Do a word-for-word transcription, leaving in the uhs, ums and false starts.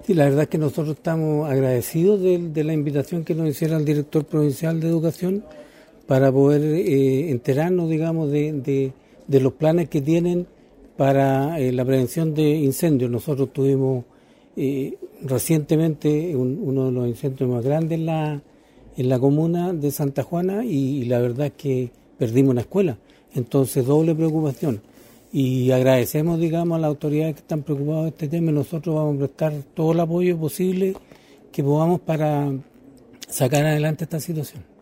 Sí, la verdad es que nosotros estamos agradecidos de, de la invitación que nos hiciera el director provincial de Educación para poder eh, enterarnos, digamos, de, de, de los planes que tienen para eh, la prevención de incendios. Nosotros tuvimos eh, recientemente un, uno de los incendios más grandes en la, en la comuna de Santa Juana y, y la verdad es que perdimos una escuela. Entonces, doble preocupación. Y agradecemos, digamos, a las autoridades que están preocupadas de este tema y nosotros vamos a prestar todo el apoyo posible que podamos para sacar adelante esta situación.